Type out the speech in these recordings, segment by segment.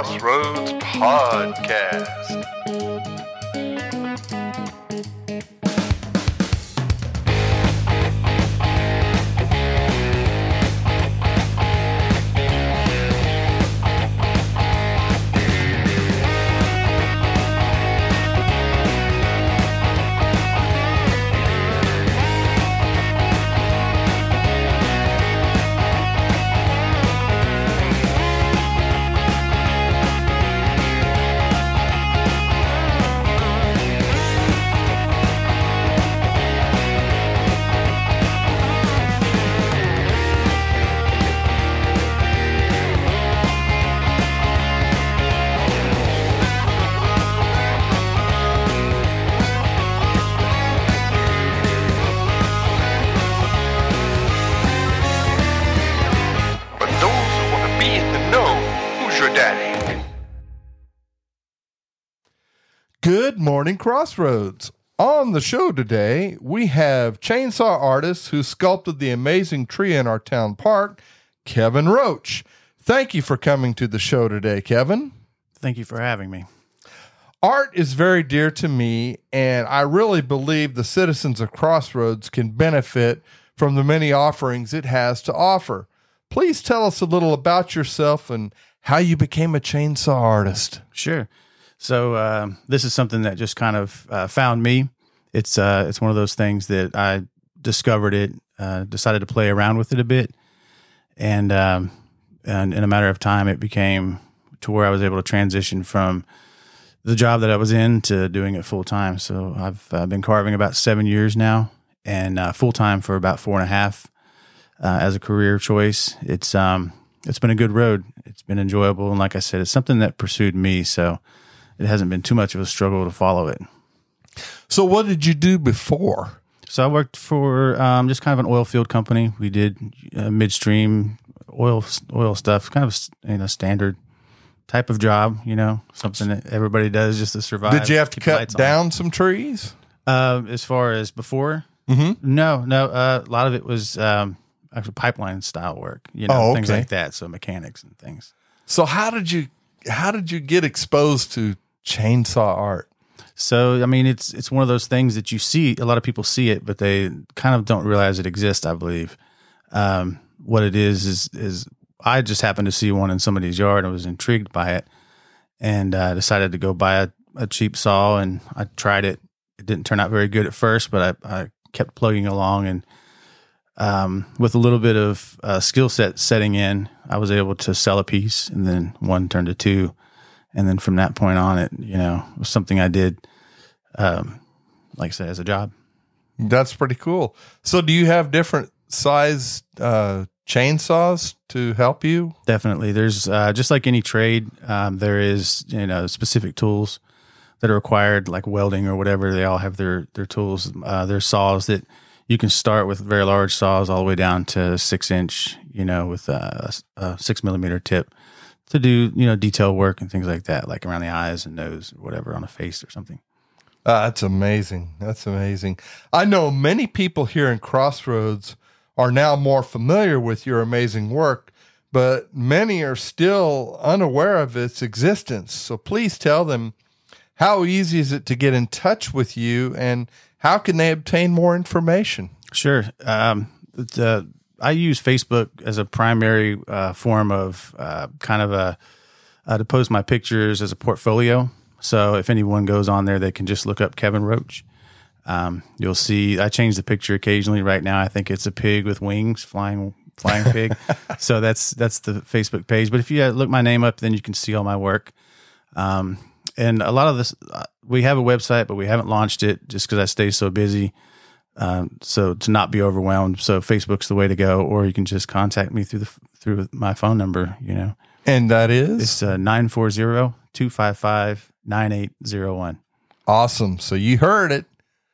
Crossroads Podcast. Good morning, Crossroads. On the show today, we have chainsaw artist who sculpted the amazing tree in our town park, Kevin Roach. Thank you for coming to the show today, Kevin. Thank you for having me. Art is very dear to me, and I really believe the citizens of Crossroads can benefit from the many offerings it has to offer. Please tell us a little about yourself and how you became a chainsaw artist. Sure. So this is something that just kind of found me. It's one of those things that I discovered it, decided to play around with it a bit, and in a matter of time, it became to where I was able to transition from the job that I was in to doing it full time. So I've been carving about 7 years now, and full time for about 4.5 as a career choice. It's been a good road. It's been enjoyable, and like I said, it's something that pursued me. So it hasn't been too much of a struggle to follow it. So what did you do before? So I worked for just kind of an oil field company. We did midstream oil stuff, kind of standard type of job, something that everybody does just to survive. Did you have to cut down some trees? As far as before? Mm-hmm. No. A lot of it was actually pipeline style work, things like that. So mechanics and things. So how did you get exposed to chainsaw art? So, I mean, it's one of those things that you see, a lot of people see it, but they kind of don't realize it exists, I believe. What it is I just happened to see one in somebody's yard. I was intrigued by it and decided to go buy a cheap saw, and I tried it. It didn't turn out very good at first, but I kept plugging along, and with a little bit of skill set setting in, I was able to sell a piece, and then one turned to two. And then from that point on, it was something I did, like I said, as a job. That's pretty cool. So do you have different size chainsaws to help you? Definitely. There's just like any trade, there is specific tools that are required, like welding or whatever. They all have their tools. There's saws that you can start with very large saws all the way down to 6-inch, with a 6mm tip to do, detail work and things like that, like around the eyes and nose or whatever on a face or something. That's amazing. That's amazing. I know many people here in Crossroads are now more familiar with your amazing work, but many are still unaware of its existence. So please tell them, how easy is it to get in touch with you, and how can they obtain more information? Sure. I use Facebook as a primary form of to post my pictures as a portfolio. So if anyone goes on there, they can just look up Kevin Roach. You'll see I change the picture occasionally. Right now, I think it's a pig with wings, flying pig. So that's the Facebook page. But if you look my name up, then you can see all my work. And a lot of this, we have a website, but we haven't launched it just because I stay so busy. So to not be overwhelmed. So Facebook's the way to go, or you can just contact me through my phone number, And that is? It's 940-255-9801. Awesome. So you heard it.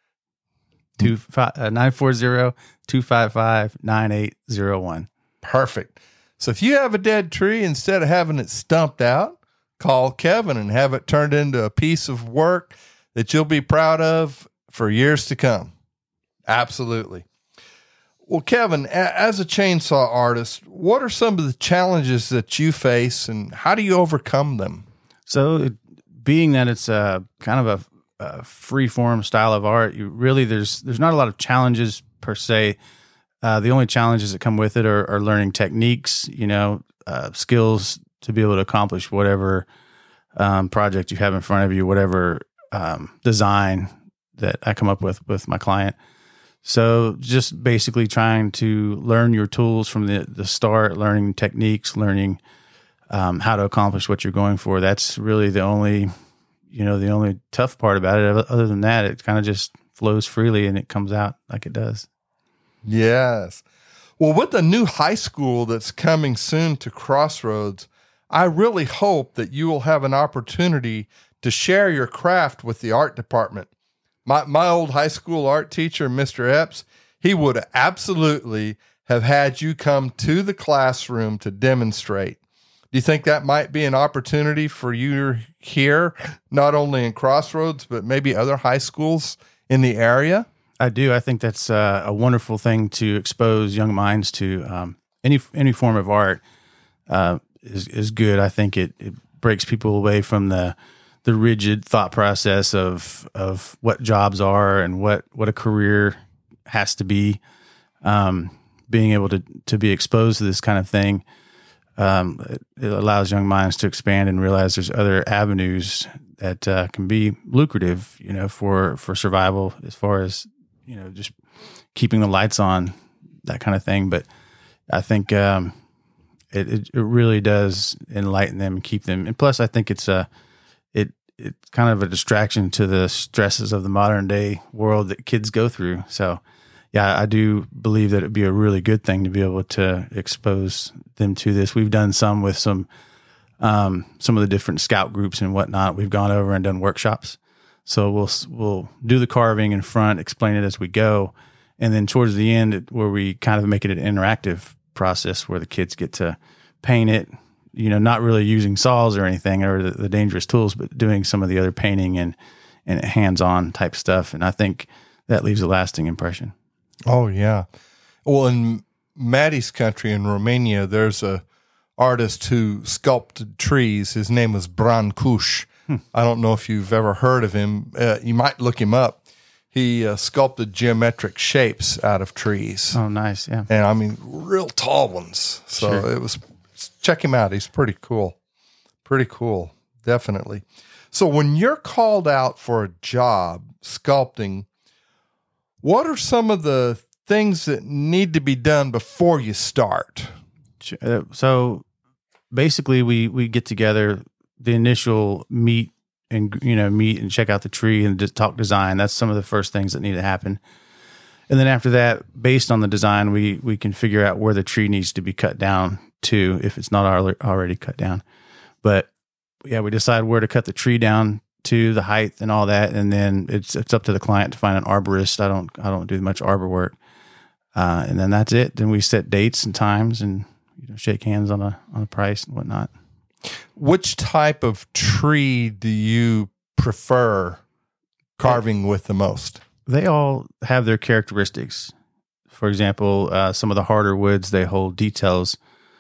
940-255-9801. Perfect. So if you have a dead tree, instead of having it stumped out, call Kevin and have it turned into a piece of work that you'll be proud of for years to come. Absolutely. Well, Kevin, as a chainsaw artist, what are some of the challenges that you face, and how do you overcome them? So, being that it's a kind of a free form style of art, there's not a lot of challenges per se. The only challenges that come with it are learning techniques, skills to be able to accomplish whatever project you have in front of you, whatever design that I come up with my client. So just basically trying to learn your tools from the start, learning techniques, learning how to accomplish what you're going for. That's really the only tough part about it. Other than that, it kind of just flows freely and it comes out like it does. Yes. Well, with the new high school that's coming soon to Crossroads, I really hope that you will have an opportunity to share your craft with the art department. My old high school art teacher, Mr. Epps, he would absolutely have had you come to the classroom to demonstrate. Do you think that might be an opportunity for you here, not only in Crossroads, but maybe other high schools in the area? I do. I think that's a wonderful thing to expose young minds to. Any form of art is good. I think it breaks people away from the rigid thought process of what jobs are and what a career has to be. Being able to be exposed to this kind of thing, it allows young minds to expand and realize there's other avenues that can be lucrative, for survival, as far as, just keeping the lights on, that kind of thing. But I think it really does enlighten them and keep them. And plus, I think it's kind of a distraction to the stresses of the modern day world that kids go through. So, yeah, I do believe that it'd be a really good thing to be able to expose them to this. We've done some with some of the different scout groups and whatnot. We've gone over and done workshops. So we'll do the carving in front, explain it as we go, and then towards the end, where we kind of make it an interactive process where the kids get to paint it. Not really using saws or anything or the dangerous tools, but doing some of the other painting and hands-on type stuff. And I think that leaves a lasting impression. Oh, yeah. Well, in Maddie's country in Romania, there's a artist who sculpted trees. His name was Bran Kush. I don't know if you've ever heard of him. You might look him up. He sculpted geometric shapes out of trees. Oh, nice. Yeah. And I mean, real tall ones. So Sure. Check him out. He's pretty cool. Pretty cool. Definitely. So when you're called out for a job sculpting, what are some of the things that need to be done before you start? So basically we get together, the initial meet and check out the tree and just talk design. That's some of the first things that need to happen. And then after that, based on the design, we can figure out where the tree needs to be cut down to, if it's not already cut down. But yeah, we decide where to cut the tree down to, the height and all that, and then it's up to the client to find an arborist. I don't do much arbor work, and then that's it. Then we set dates and times and shake hands on a price and whatnot. Which type of tree do you prefer carving with the most? They all have their characteristics. For example, some of the harder woods, they hold details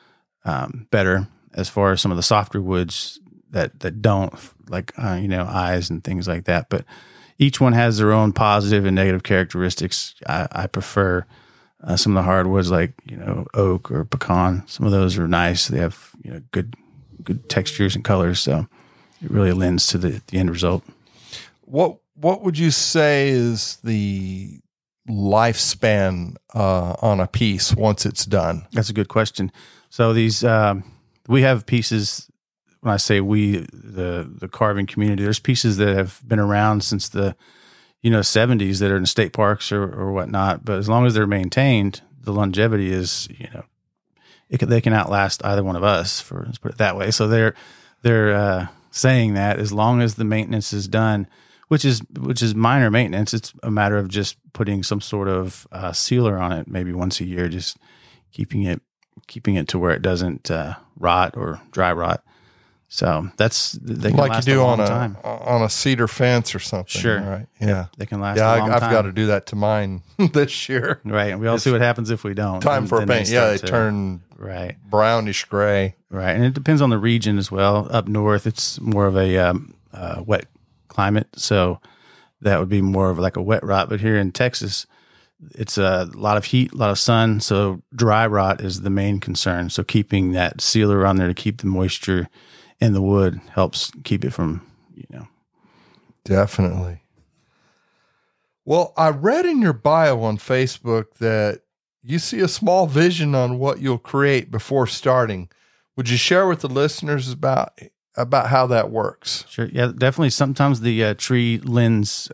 better, as far as some of the softer woods that don't, like eyes and things like that. But each one has their own positive and negative characteristics. I prefer some of the hardwoods, like oak or pecan. Some of those are nice. They have good textures and colors, so it really lends to the end result. What would you say is the lifespan on a piece once it's done? That's a good question. So these we have pieces. When I say we, the carving community, there's pieces that have been around since the 70s that are in state parks or whatnot. But as long as they're maintained, the longevity is they can outlast either one of us. Let's put it that way. So they're saying that as long as the maintenance is done, which is minor maintenance, it's a matter of just putting some sort of sealer on it, maybe once a year, just keeping it to where it doesn't rot or dry rot. So they can like last you do a long on time. On a cedar fence or something. Sure. Right. Yeah. They can last a long time. I've got to do that to mine this year. Right. And we all see what happens if we don't. Time for Then paint. They start to turn Right. brownish gray. Right. And it depends on the region as well. Up north, it's more of a wet climate. So that would be more of like a wet rot. But here in Texas, it's a lot of heat, a lot of sun. So dry rot is the main concern. So keeping that sealer on there to keep the moisture in the wood helps keep it from, Definitely. Well, I read in your bio on Facebook that you see a small vision on what you'll create before starting. Would you share with the listeners about how that works? Sure. Yeah, definitely. Sometimes the tree lends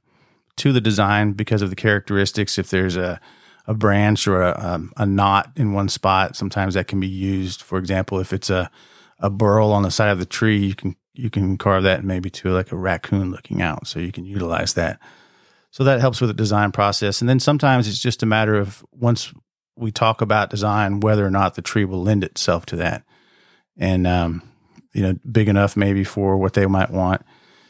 to the design because of the characteristics. If there's a branch or a knot in one spot, sometimes that can be used. For example, if it's a burl on the side of the tree, you can carve that maybe to like a raccoon looking out. So you can utilize that. So that helps with the design process. And then sometimes it's just a matter of once we talk about design, whether or not the tree will lend itself to that. And, big enough maybe for what they might want,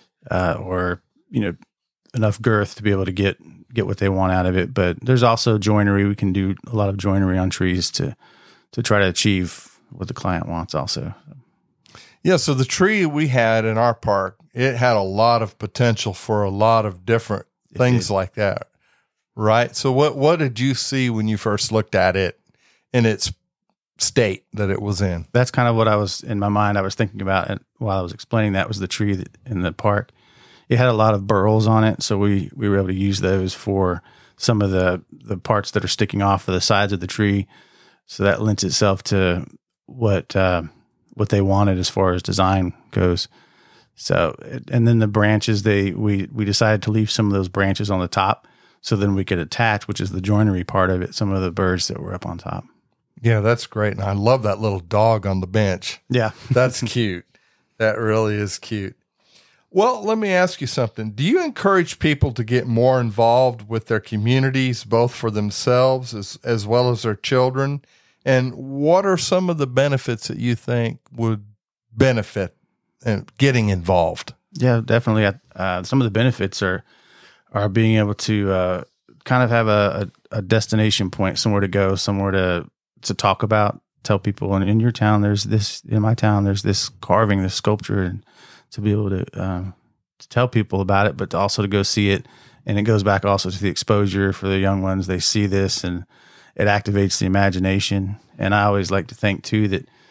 or, enough girth to be able to get what they want out of it. But there's also joinery. We can do a lot of joinery on trees to try to achieve what the client wants also. Yeah. So the tree we had in our park, it had a lot of potential for a lot of different things like that. Right. So what did you see when you first looked at it in its state that it was in? That's kind of what I was in my mind. I was thinking about it while I was explaining that was the tree in the park. It had a lot of burls on it. So we were able to use those for some of the parts that are sticking off of the sides of the tree. So that lends itself to what they wanted as far as design goes. So, and then the branches, we decided to leave some of those branches on the top so then we could attach, which is the joinery part of it, some of the birds that were up on top. Yeah, that's great. And I love that little dog on the bench. Yeah. That's cute. That really is cute. Well, let me ask you something. Do you encourage people to get more involved with their communities, both for themselves as well as their children? And what are some of the benefits that you think would benefit getting involved? Yeah, definitely. Some of the benefits are being able to kind of have a destination point, somewhere to go, somewhere to talk about, tell people in your town, there's this, in my town, there's this carving, this sculpture, and to be able to tell people about it, but also to go see it. And it goes back also to the exposure for the young ones. They see this and it activates the imagination. And I always like to think too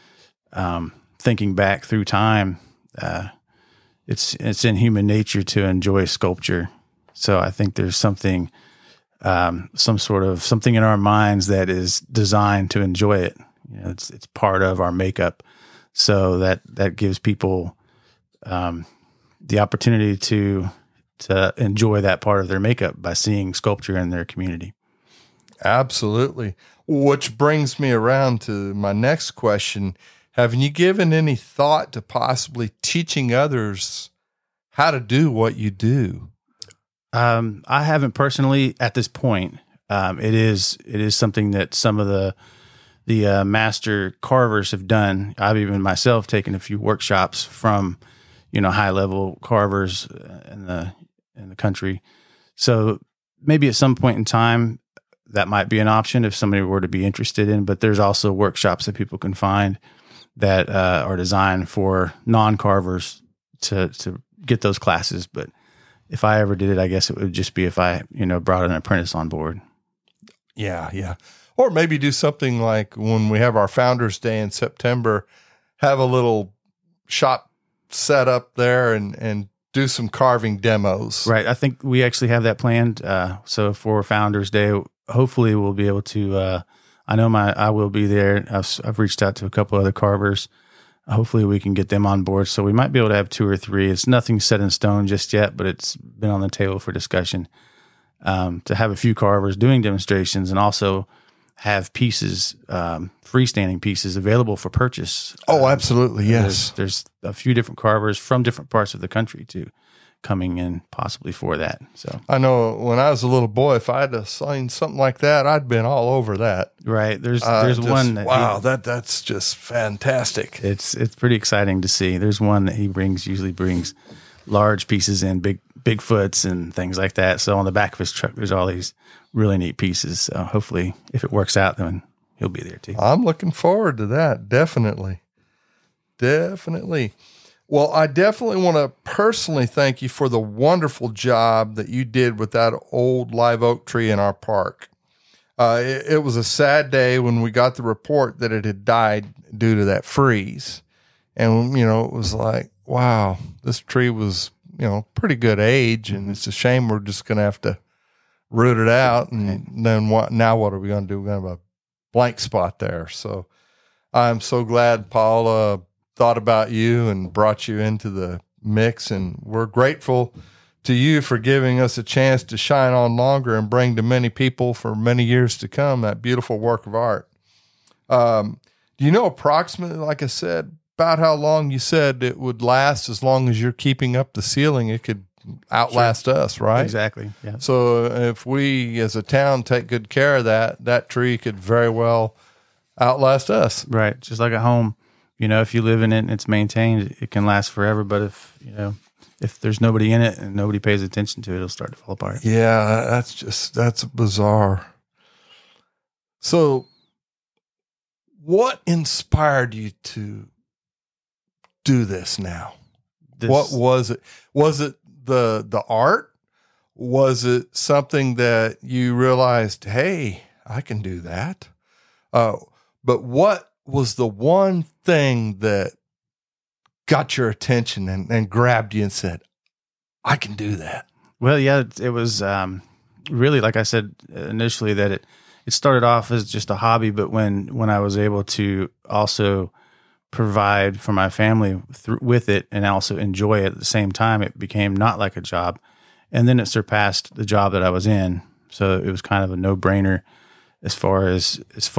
that thinking back through time, it's in human nature to enjoy sculpture. So I think there's something, something in our minds that is designed to enjoy it. It's part of our makeup. So that gives people the opportunity to enjoy that part of their makeup by seeing sculpture in their community. Absolutely. Which brings me around to my next question. Have you given any thought to possibly teaching others how to do what you do? I haven't personally at this point. It is something that some of the master carvers have done. I've even myself taken a few workshops from, high level carvers in the country. So maybe at some point in time that might be an option if somebody were to be interested in, but there's also workshops that people can find that are designed for non-carvers to get those classes. But if I ever did it, I guess it would just be if I, brought an apprentice on board. Yeah. Or maybe do something like when we have our Founders Day in September, have a little shop set up there and do some carving demos. Right. I think we actually have that planned. So for Founders Day, hopefully we'll be able to, I will be there. I've reached out to a couple other carvers. Hopefully we can get them on board. So we might be able to have 2 or 3. It's nothing set in stone just yet, but it's been on the table for discussion, to have a few carvers doing demonstrations and also have pieces, freestanding pieces available for purchase. Oh, absolutely. Yes. There's a few different carvers from different parts of the country too, coming in possibly for that. So I know when I was a little boy, if I had seen something like that, I'd been all over that. Right. There's one that that's just fantastic. It's pretty exciting to see. There's one that he usually brings large pieces in, Bigfoots and things like that. So on the back of his truck, there's all these really neat pieces. So hopefully if it works out, then he'll be there too. I'm looking forward to that. Definitely. Definitely. Well, I definitely want to personally thank you for the wonderful job that you did with that old live oak tree in our park. It was a sad day when we got the report that it had died due to that freeze. And, it was like, wow, this tree was, pretty good age. And it's a shame we're just going to have to root it out. And then what are we going to do? We're going to have a blank spot there. So I'm so glad Paula thought about you and brought you into the mix. And we're grateful to you for giving us a chance to shine on longer and bring to many people for many years to come that beautiful work of art. Do you know approximately, like I said, about how long you said it would last? As long as you're keeping up the ceiling, it could outlast us, right? Exactly. Yeah. So if we as a town take good care of that tree could very well outlast us. Right. Just like a home, if you live in it and it's maintained, it can last forever. But if there's nobody in it and nobody pays attention to it, it'll start to fall apart. Yeah, that's bizarre. So what inspired you to do this now? What was it? Was it the art? Was it something that you realized, hey, I can do that? But what was the one thing that got your attention and grabbed you and said, I can do that? Well, yeah, it was really, like I said initially, that it started off as just a hobby, but when I was able to also provide for my family with it and also enjoy it at the same time, it became not like a job. And then it surpassed the job that I was in. So it was kind of a no-brainer as far as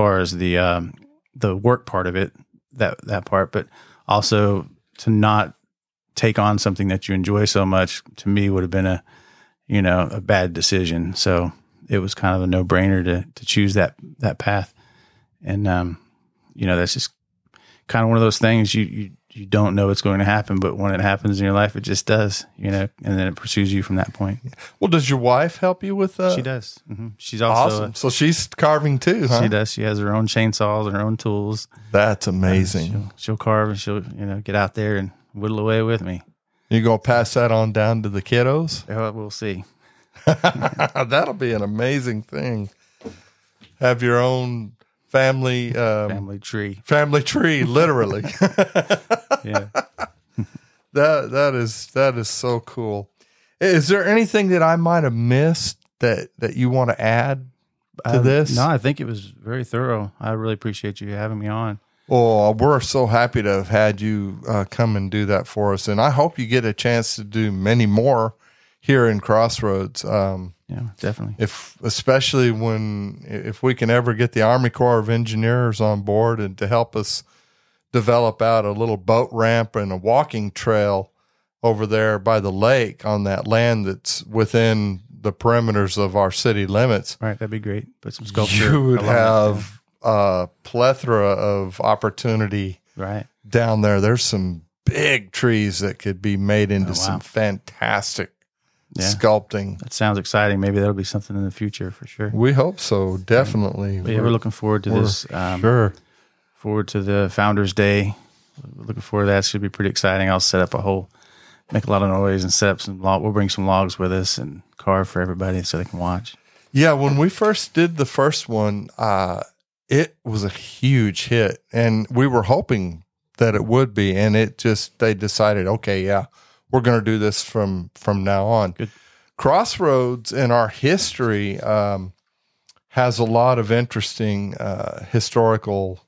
the work part of it, that part, but also to not take on something that you enjoy so much, to me would have been a bad decision. So it was kind of a no-brainer to choose that path. And, that's just kind of one of those things you don't know it's going to happen, but when it happens in your life, it just does, and then it pursues you from that point. Well, does your wife help you with that? She does. Mm-hmm. She's also awesome. So she's carving too, huh? She does. She has her own chainsaws and her own tools. That's amazing. She'll carve and she'll, get out there and whittle away with me. You going to pass that on down to the kiddos? We'll see. That'll be an amazing thing. Have your own family tree, literally. Yeah. That is so cool. Is there anything that I might have missed that you want to add to this? No, I think it was very thorough. I really appreciate you having me on. Well, we're so happy to have had you come and do that for us, and I hope you get a chance to do many more here in Crossroads. Yeah, definitely. Especially if we can ever get the Army Corps of Engineers on board and to help us develop out a little boat ramp and a walking trail over there by the lake on that land that's within the perimeters of our city limits. Right, that'd be great. Put some sculpture. You would have a plethora of opportunity right down there. There's some big trees that could be made into some fantastic sculpting. That sounds exciting. Maybe that'll be something in the future for sure. We hope so, definitely. But yeah, we're looking forward to this. Sure. Forward to the Founders Day. Looking forward to that. It should be pretty exciting. I'll set up make a lot of noise and set up we'll bring some logs with us and carve for everybody so they can watch. Yeah, when we first did the first one, it was a huge hit, and we were hoping that it would be, and they decided, okay, yeah, we're going to do this from now on. Good. Crossroads in our history has a lot of interesting historical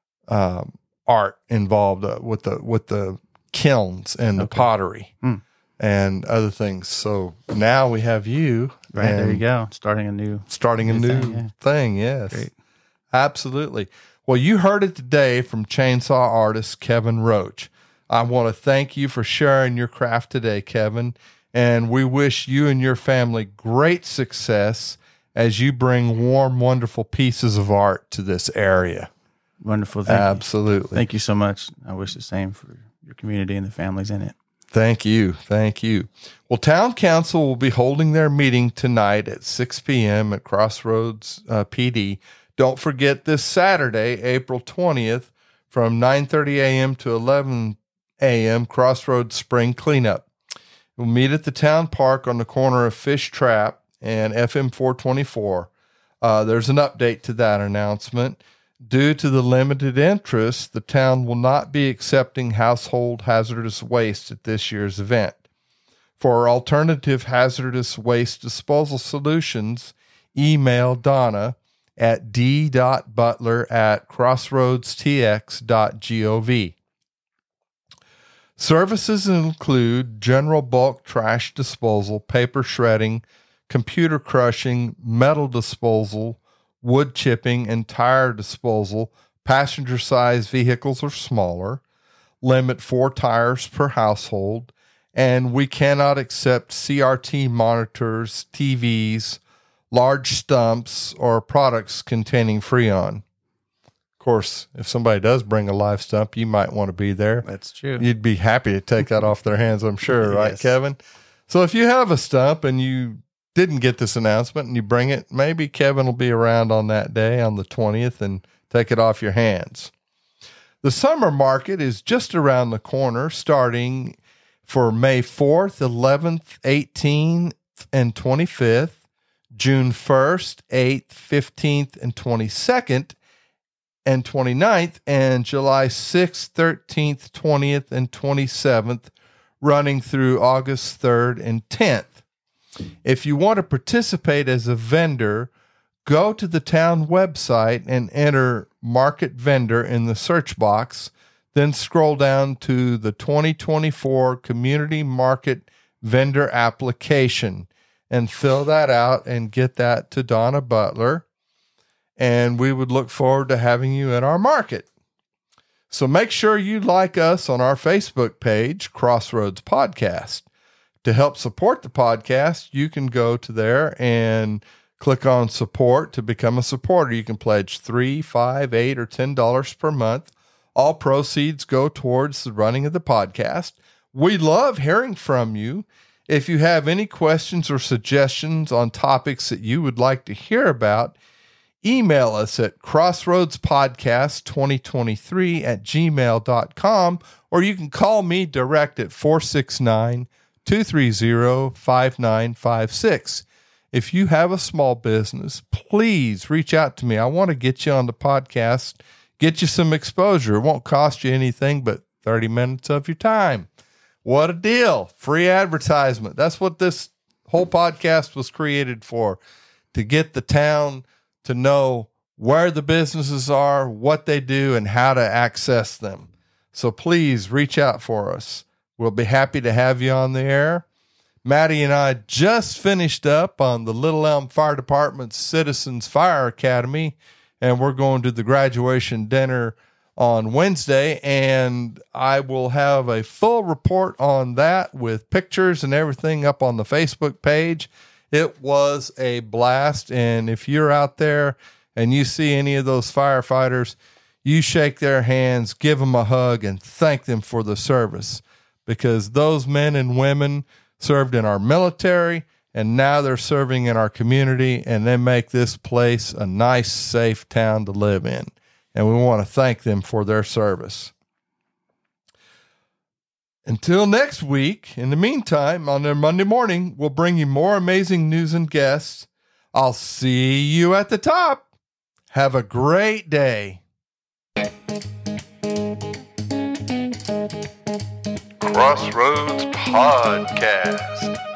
art involved with the kilns and the pottery and other things. So now we have you. Right, there you go. Starting a new thing. Yes. Great. Absolutely. Well, you heard it today from chainsaw artist Kevin Roach. I want to thank you for sharing your craft today, Kevin, and we wish you and your family great success as you bring warm, wonderful pieces of art to this area. Wonderful. Absolutely. Thank you so much. I wish the same for your community and the families in it. Thank you. Thank you. Well, Town Council will be holding their meeting tonight at 6 p.m. at Crossroads PD. Don't forget this Saturday, April 20th, from 9:30 a.m. to 11 a.m., Crossroads Spring Cleanup. We'll meet at the town park on the corner of Fish Trap and FM 424. There's an update to that announcement. Due to the limited interest, the town will not be accepting household hazardous waste at this year's event. For alternative hazardous waste disposal solutions, email Donna at d.butler@crossroadstx.gov. Services include general bulk trash disposal, paper shredding, computer crushing, metal disposal, wood chipping, and tire disposal, passenger-sized vehicles or smaller. Limit 4 tires per household. And we cannot accept CRT monitors, TVs, large stumps, or products containing Freon. Of course, if somebody does bring a live stump, you might want to be there. That's true. You'd be happy to take that off their hands, I'm sure, right, Yes. Kevin? So if you have a stump and you didn't get this announcement and you bring it, maybe Kevin will be around on that day on the 20th and take it off your hands. The summer market is just around the corner, starting for May 4th, 11th, 18th, and 25th, June 1st, 8th, 15th, and 22nd, and 29th, and July 6th, 13th, 20th, and 27th, running through August 3rd and 10th. If you want to participate as a vendor, go to the town website and enter Market Vendor in the search box, then scroll down to the 2024 Community Market Vendor Application and fill that out and get that to Donna Butler. And we would look forward to having you at our market. So make sure you like us on our Facebook page, Crossroads Podcast. To help support the podcast, you can go to there and click on support to become a supporter. You can pledge $3, $5, $8, or $10 per month. All proceeds go towards the running of the podcast. We love hearing from you. If you have any questions or suggestions on topics that you would like to hear about, email us at crossroadspodcast2023@gmail.com, or you can call me direct at 469-230-5956. If you have a small business, please reach out to me. I want to get you on the podcast, get you some exposure. It won't cost you anything but 30 minutes of your time. What a deal. Free advertisement. That's what this whole podcast was created for, to get the town to know where the businesses are, what they do, and how to access them. So please reach out for us. We'll be happy to have you on the air. Maddie and I just finished up on the Little Elm Fire Department's Citizens Fire Academy, and we're going to the graduation dinner on Wednesday, and I will have a full report on that with pictures and everything up on the Facebook page. It was a blast, and if you're out there and you see any of those firefighters, you shake their hands, give them a hug, and thank them for the service, because those men and women served in our military, and now they're serving in our community, and they make this place a nice, safe town to live in. And we want to thank them for their service. Until next week, in the meantime, on their Monday morning, we'll bring you more amazing news and guests. I'll see you at the top. Have a great day. Crossroads Podcast.